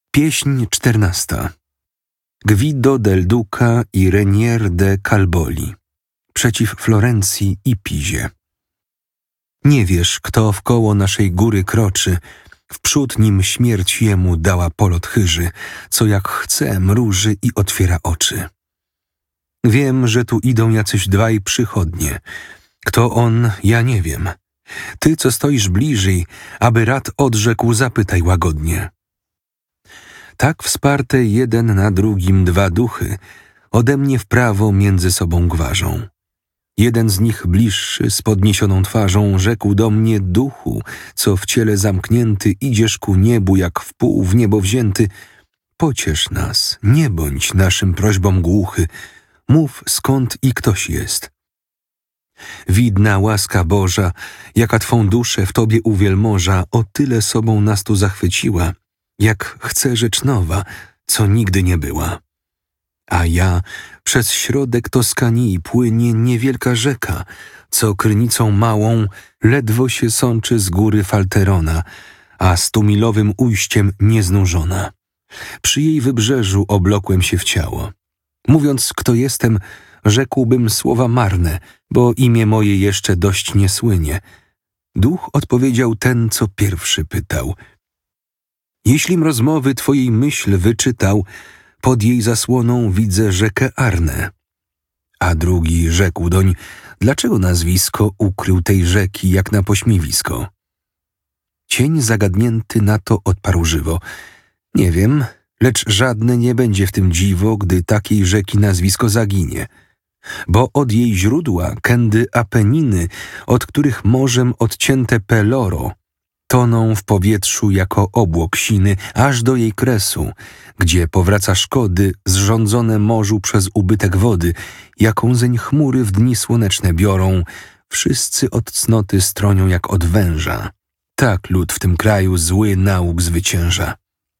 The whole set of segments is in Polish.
Pieśń 14. Guido del Duca i Renier de Calboli przeciw Florencji i Pizie. Nie wiesz, kto wkoło naszej góry kroczy, wprzód nim śmierć jemu dała polot chyży, co jak chce mruży i otwiera oczy. Wiem, że tu idą jacyś dwaj przychodnie. Kto on, ja nie wiem. Ty, co stoisz bliżej, aby rad odrzekł, zapytaj łagodnie. Tak wsparte jeden na drugim dwa duchy ode mnie w prawo między sobą gwarzą. Jeden z nich bliższy, z podniesioną twarzą, rzekł do mnie: duchu, co w ciele zamknięty idziesz ku niebu, jak wpół w niebo wzięty, pociesz nas, nie bądź naszym prośbom głuchy, mów, skąd i ktoś jest. Widna łaska Boża, jaka twą duszę w tobie uwielmoża, o tyle sobą nas tu zachwyciła, jak chce rzecz nowa, co nigdy nie była. A ja przez środek Toskanii płynie niewielka rzeka, co krynicą małą ledwo się sączy z góry Falterona, a stumilowym ujściem nieznużona. Przy jej wybrzeżu oblokłem się w ciało. Mówiąc, kto jestem, rzekłbym słowa marne, bo imię moje jeszcze dość nie słynie. Duch odpowiedział ten, co pierwszy pytał. Jeślim rozmowy twojej myśl wyczytał, pod jej zasłoną widzę rzekę Arnę. A drugi rzekł doń, dlaczego nazwisko ukrył tej rzeki jak na pośmiewisko? Cień zagadnięty na to odparł żywo. Nie wiem, lecz żadne nie będzie w tym dziwo, gdy takiej rzeki nazwisko zaginie. Bo od jej źródła kędy Apeniny, od których morzem odcięte Peloro, toną w powietrzu jako obłok siny, aż do jej kresu, gdzie powraca szkody zrządzone morzu przez ubytek wody, jaką zeń chmury w dni słoneczne biorą, wszyscy od cnoty stronią jak od węża. Tak lud w tym kraju zły nauk zwycięża.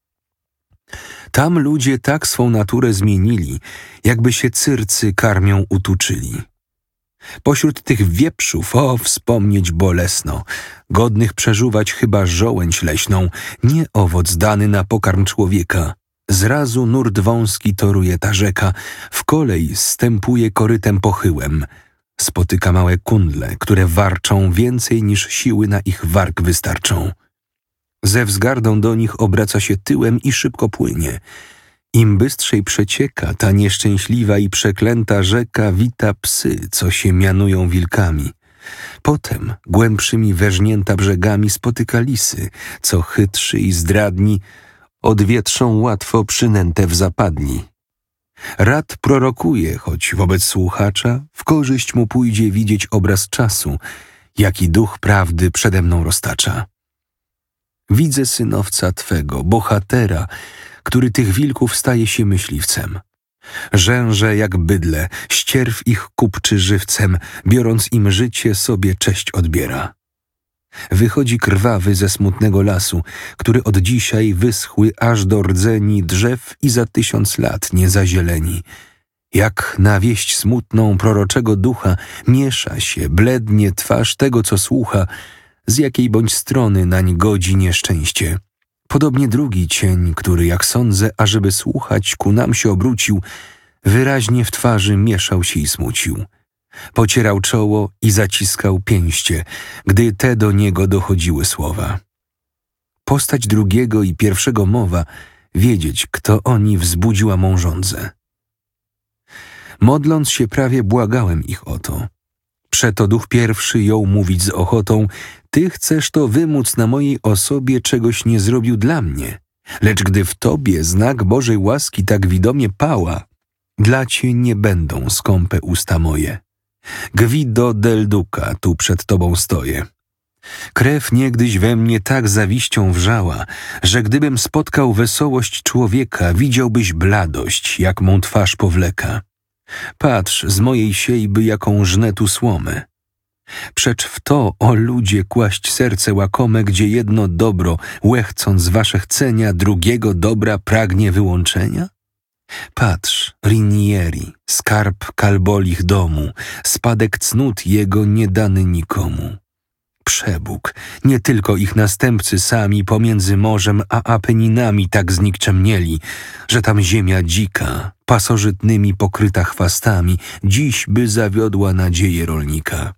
Tam ludzie tak swą naturę zmienili, jakby się cyrcy karmią utuczyli. Pośród tych wieprzów, wspomnieć bolesno, godnych przeżuwać chyba żołędź leśną, nie owoc dany na pokarm człowieka. Zrazu nurt wąski toruje ta rzeka, w kolej zstępuje korytem pochyłem. Spotyka małe kundle, które warczą więcej niż siły na ich warg wystarczą. Ze wzgardą do nich obraca się tyłem i szybko płynie. Im bystrzej przecieka ta nieszczęśliwa i przeklęta rzeka wita psy, co się mianują wilkami. Potem głębszymi weżnięta brzegami spotyka lisy, co chytrzy i zdradni odwietrzą łatwo przynętę w zapadni. Rad prorokuje, choć wobec słuchacza w korzyść mu pójdzie widzieć obraz czasu, jaki duch prawdy przede mną roztacza. Widzę synowca twego, bohatera, który tych wilków staje się myśliwcem. Rzęże jak bydle, ścierw ich kupczy żywcem, biorąc im życie, sobie cześć odbiera. Wychodzi krwawy ze smutnego lasu, który od dzisiaj wyschły aż do rdzeni drzew i za 1000 lat nie zazieleni. Jak na wieść smutną proroczego ducha miesza się, blednie twarz tego, co słucha, z jakiej bądź strony nań godzi nieszczęście. Podobnie drugi cień, który, jak sądzę, ażeby słuchać, ku nam się obrócił, wyraźnie w twarzy mieszał się i smucił. Pocierał czoło i zaciskał pięście, gdy te do niego dochodziły słowa. Postać drugiego i pierwszego mowa, wiedzieć, kto oni wzbudziła mą żądzę. Modląc się prawie błagałem ich o to. Przeto duch pierwszy jął mówić z ochotą: ty chcesz to wymóc na mojej osobie, czegoś nie zrobił dla mnie. Lecz gdy w tobie znak Bożej łaski tak widomie pała, dla cię nie będą skąpe usta moje. Guido del Duca, tu przed tobą stoję. Krew niegdyś we mnie tak zawiścią wrzała, że gdybym spotkał wesołość człowieka, widziałbyś bladość, jak mą twarz powleka. Patrz, z mojej siejby jaką żnę tu słomę. Przecz w to, o ludzie, kłaść serce łakome, gdzie jedno dobro, łechcąc wasze chcenia, drugiego dobra pragnie wyłączenia? Patrz, Rinieri, skarb Calbolich domu, spadek cnót jego nie dany nikomu. przebóg, nie tylko ich następcy sami pomiędzy morzem a Apeninami tak znikczemnieli, że tam ziemia dzika, pasożytnymi pokryta chwastami, dziś by zawiodła nadzieję rolnika.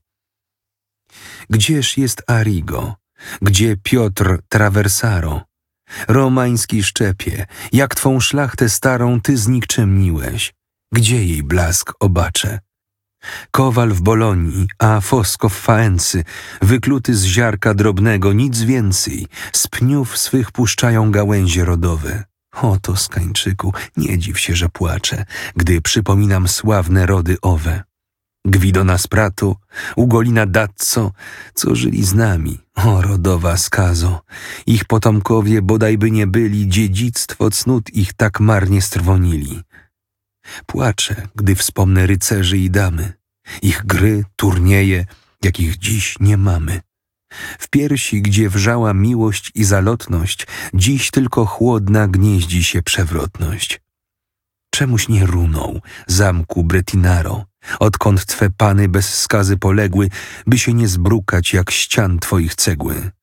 Gdzież jest Arrigo? Gdzie Piotr Traversaro? Romański szczepie, jak twą szlachtę starą ty znikczemniłeś. Gdzie jej blask obacze? Kowal w Bolonii, a Fosco w Faency, wykluty z ziarka drobnego, nic więcej, z pniów swych puszczają gałęzie rodowe. O Toskańczyku, nie dziw się, że płaczę, gdy przypominam sławne rody owe. Gwidona z Prato, Ugolina Dazzo, co żyli z nami, o rodowa skazo. Ich potomkowie bodajby nie byli, dziedzictwo cnót ich tak marnie strwonili. Płaczę, gdy wspomnę rycerzy i damy, ich gry, turnieje, jakich dziś nie mamy. W piersi, gdzie wrzała miłość i zalotność, dziś tylko chłodna gnieździ się przewrotność. Czemuś nie runął zamku Bretinaro, odkąd twe pany bez skazy poległy, by się nie zbrukać jak ścian twoich cegły.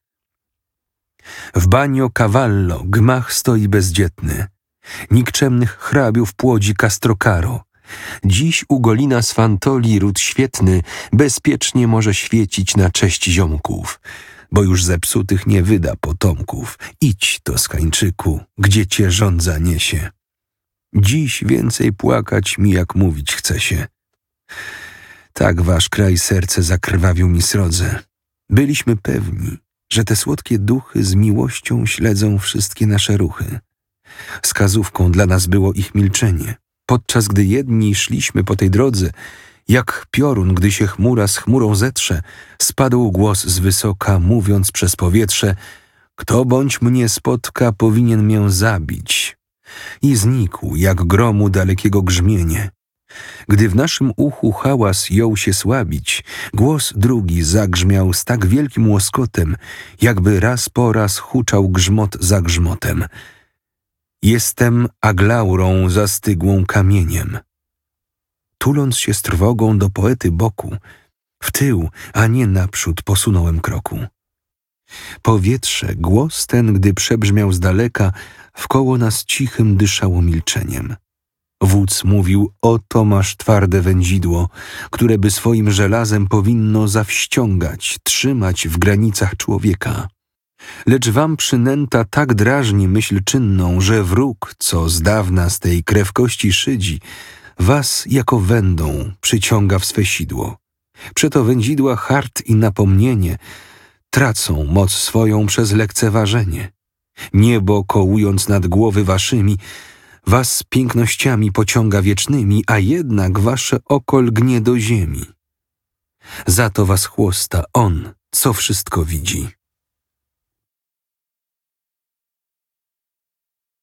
W Bagno Cavallo gmach stoi bezdzietny, nikczemnych hrabiów płodzi Castrocaro. Dziś Ugolina z Fantoli ród świetny bezpiecznie może świecić na cześć ziomków, bo już zepsutych nie wyda potomków. Idź, Toskańczyku, gdzie cię żądza niesie. Dziś więcej płakać mi, jak mówić chce się. Tak wasz kraj serce zakrwawił mi srodze. Byliśmy pewni, że te słodkie duchy z miłością śledzą wszystkie nasze ruchy. Wskazówką dla nas było ich milczenie, podczas gdy jedni szliśmy po tej drodze, jak piorun, gdy się chmura z chmurą zetrze, spadł głos z wysoka, mówiąc przez powietrze: kto bądź mnie spotka, powinien mię zabić. I znikł, jak gromu dalekiego grzmienie. Gdy w naszym uchu hałas jął się słabić, głos drugi zagrzmiał z tak wielkim łoskotem, jakby raz po raz huczał grzmot za grzmotem. Jestem Aglaurą zastygłą kamieniem. Tuląc się z trwogą do poety boku, w tył, a nie naprzód posunąłem kroku. Powietrze, głos ten, gdy przebrzmiał z daleka, wkoło nas cichym dyszało milczeniem. Wódz mówił: oto masz twarde wędzidło, które by swoim żelazem powinno zawściągać, trzymać w granicach człowieka. Lecz wam przynęta tak drażni myśl czynną, że wróg, co z dawna z tej krewkości szydzi, was jako wędą przyciąga w swe sidło. Przeto wędzidła hart i napomnienie tracą moc swoją przez lekceważenie. Niebo, kołując nad głowy waszymi, was pięknościami pociąga wiecznymi, a jednak wasze oko lgnie do ziemi. Za to was chłosta on, co wszystko widzi.